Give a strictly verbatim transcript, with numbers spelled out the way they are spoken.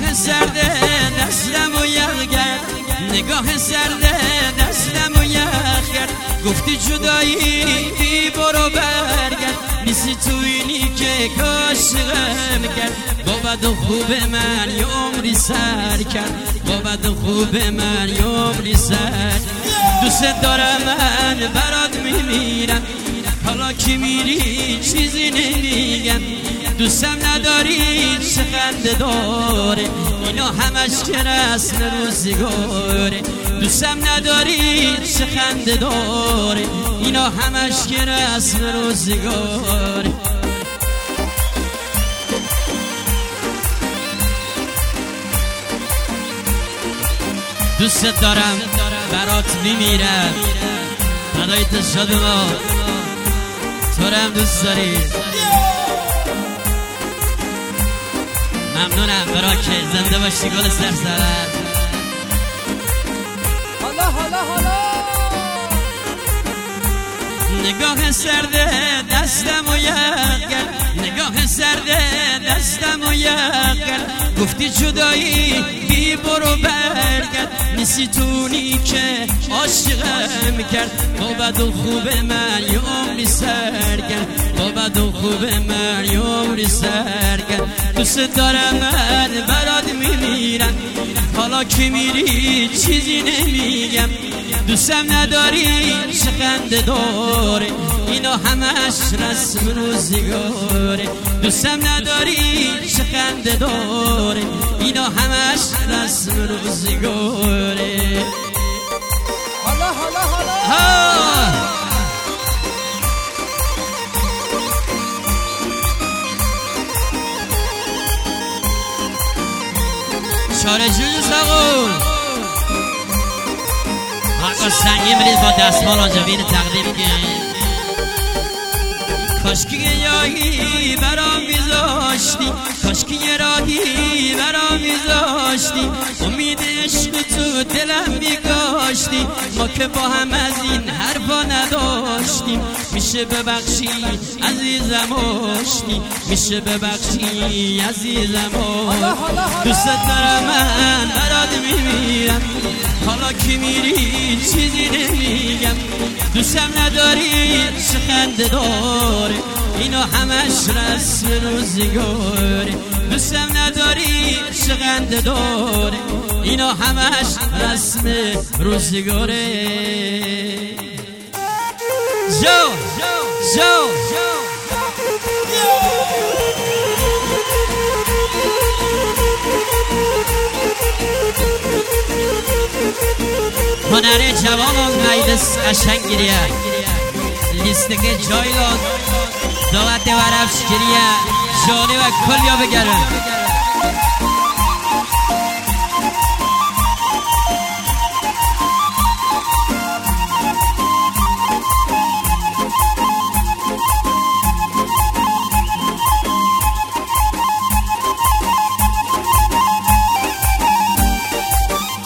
نگاه سرده دستم و یخ کرد، نگاه سرده دستم و یخ کرد. گفتی جدایی بی برو برگرد، نیستی تو اینی که عاشقم کرد. با بد و خوب من یه عمری سر کرد، با بد و خوب من یه عمری سر. دوست دارم من برات میمیرم، حالا که میری چیزی نمیگم. دوستم نداری چه خنده داره، اینا همش که رسم روزگاره. دوستم نداری چه خنده داره، اینا همش که رسم روزگاره. دوست دارم برات میمیرم، فدای تو شد ما، تو رو هم دوست داری. ممنونم برا که زنده باشی گل سرسرد. حالا حالا حالا نگاه سرده دستم و یخ کرد، نگاه سرده دستم و یخ کرد. گفتی جدایی بی برو برگرد، نیستی تونی که عاشقم کرد. با بد و خوب من یه عمری سر کرد، با بد و خوب من یه عمری سر کرد. دوست دارم من برات میمیرم، حالا که میری چیزی نمیگم. دوستم نداری چه خنده داره، اینا همش رسم روزگاره. دوستم نداری چه خنده داره، اینا همش رسم روزگاره. حالا حالا حالا ها چاره جوی سقول حقا سنگی برید با دستمال آنجا بین تقدیم کنید. کاشکی یه راهی برام میذاشتی، کاشکی یه راهی برام میذاشتی. امید عشق تو دلم میکاشتی، ما که با هم از این حرفا نداشتیم. میشه ببخشی عزیزم آشتی، میشه ببخشی عزیزم آشتی. دوست دارم من برات میمیرم، حالا که میری چیزی نمیگم. دوستم نداری چه خنده داره، اینا همش رسم روزگاره. دوستم نداری چه خنده داره، اینا همش رسم روزگاره. جو جو هنر جوان مجلس قشنگیریه، لیسته که جایلان دولت ورفش گریه، جانی و کلیا بگرن.